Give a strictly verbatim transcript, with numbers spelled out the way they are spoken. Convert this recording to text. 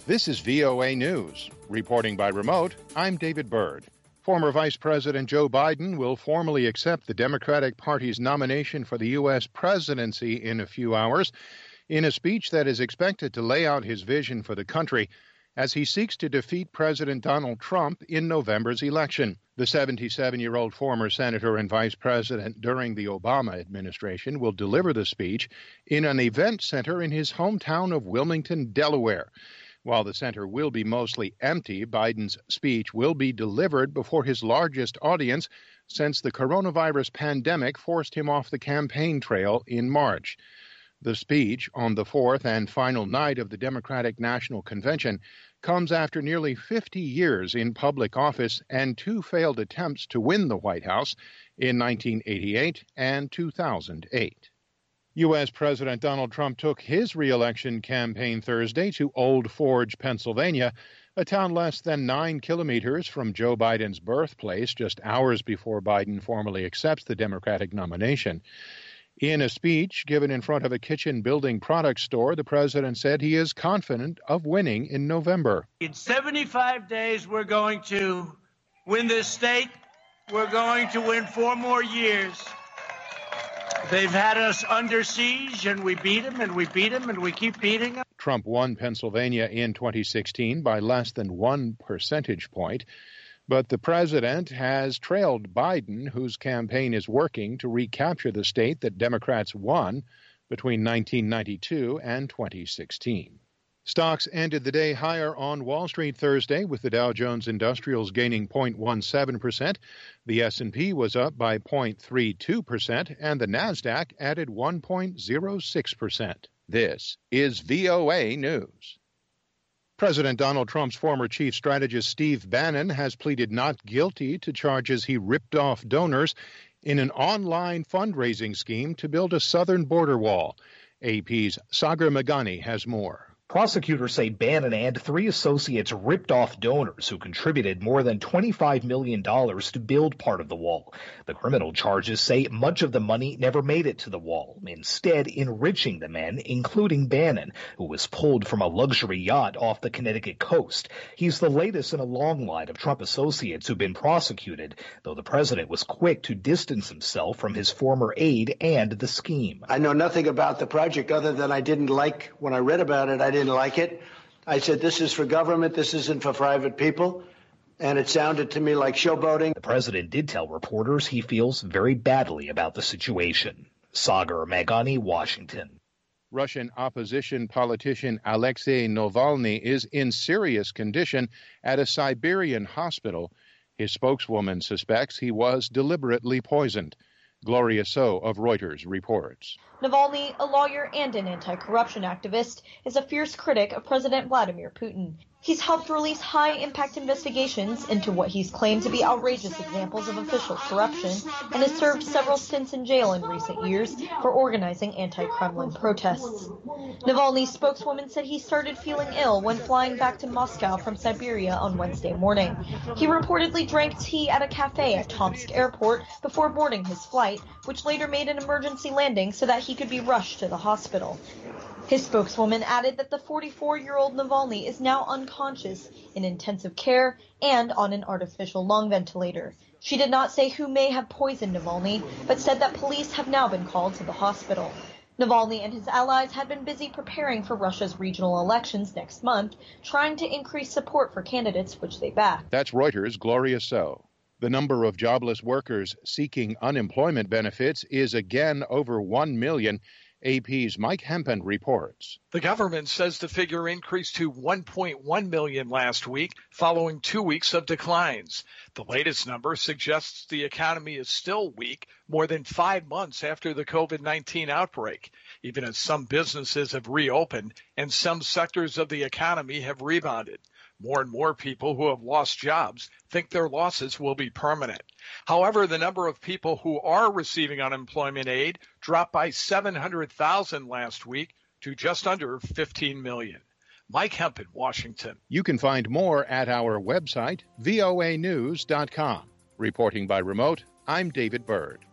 This is V O A News. Reporting by remote, I'm David Byrd. Former Vice President Joe Biden will formally accept the Democratic Party's nomination for the U S presidency in a few hours in a speech that is expected to lay out his vision for the country as he seeks to defeat President Donald Trump in November's election. The seventy-seven-year-old former senator and vice president during the Obama administration will deliver the speech in an event center in his hometown of Wilmington, Delaware. While the center will be mostly empty, Biden's speech will be delivered before his largest audience since the coronavirus pandemic forced him off the campaign trail in March. The speech on the fourth and final night of the Democratic National Convention comes after nearly fifty years in public office and two failed attempts to win the White House in nineteen eighty-eight and two thousand eight. U S. President Donald Trump took his re-election campaign Thursday to Old Forge, Pennsylvania, a town less than nine kilometers from Joe Biden's birthplace, just hours before Biden formally accepts the Democratic nomination. In a speech given in front of a kitchen building products store, the president said he is confident of winning in November. In seventy-five days, we're going to win this state. We're going to win four more years. They've had us under siege, and we beat them, and we beat them, and we keep beating them. Trump won Pennsylvania in twenty sixteen by less than one percentage point. But the president has trailed Biden, whose campaign is working to recapture the state that Democrats won between nineteen ninety-two and twenty sixteen. Stocks ended the day higher on Wall Street Thursday, with the Dow Jones Industrials gaining zero point one seven percent. The S and P was up by zero point three two percent, and the Nasdaq added one point zero six percent. This is V O A News. President Donald Trump's former chief strategist Steve Bannon has pleaded not guilty to charges he ripped off donors in an online fundraising scheme to build a southern border wall. A P's Sagar Meghani has more. Prosecutors say Bannon and three associates ripped off donors who contributed more than twenty-five million dollars to build part of the wall. The criminal charges say much of the money never made it to the wall, instead enriching the men, including Bannon, who was pulled from a luxury yacht off the Connecticut coast. He's the latest in a long line of Trump associates who've been prosecuted, though the president was quick to distance himself from his former aide and the scheme. I know nothing about the project other than I didn't like, when I read about it, I didn't like it. I said, this is for government, this isn't for private people. And it sounded to me like showboating. The president did tell reporters he feels very badly about the situation. Sagar Meghani, Washington. Russian opposition politician Alexei Navalny is in serious condition at a Siberian hospital. His spokeswoman suspects he was deliberately poisoned. Gloria So of Reuters reports. Navalny, a lawyer and an anti-corruption activist, is a fierce critic of President Vladimir Putin. He's helped release high-impact investigations into what he's claimed to be outrageous examples of official corruption and has served several stints in jail in recent years for organizing anti-Kremlin protests. Navalny's spokeswoman said he started feeling ill when flying back to Moscow from Siberia on Wednesday morning. He reportedly drank tea at a cafe at Tomsk airport before boarding his flight, which later made an emergency landing so that he could be rushed to the hospital. His spokeswoman added that the forty-four-year-old Navalny is now unconscious, in intensive care, and on an artificial lung ventilator. She did not say who may have poisoned Navalny, but said that police have now been called to the hospital. Navalny and his allies had been busy preparing for Russia's regional elections next month, trying to increase support for candidates which they back. That's Reuters' Gloria So. The number of jobless workers seeking unemployment benefits is again over one million. A P's Mike Hempen reports. The government says the figure increased to one point one million last week, following two weeks of declines. The latest number suggests the economy is still weak more than five months after the COVID nineteen outbreak, even as some businesses have reopened and some sectors of the economy have rebounded. More and more people who have lost jobs think their losses will be permanent. However, the number of people who are receiving unemployment aid dropped by seven hundred thousand last week to just under fifteen million. Mike Hempen, Washington. You can find more at our website, V O A news dot com. Reporting by remote, I'm David Byrd.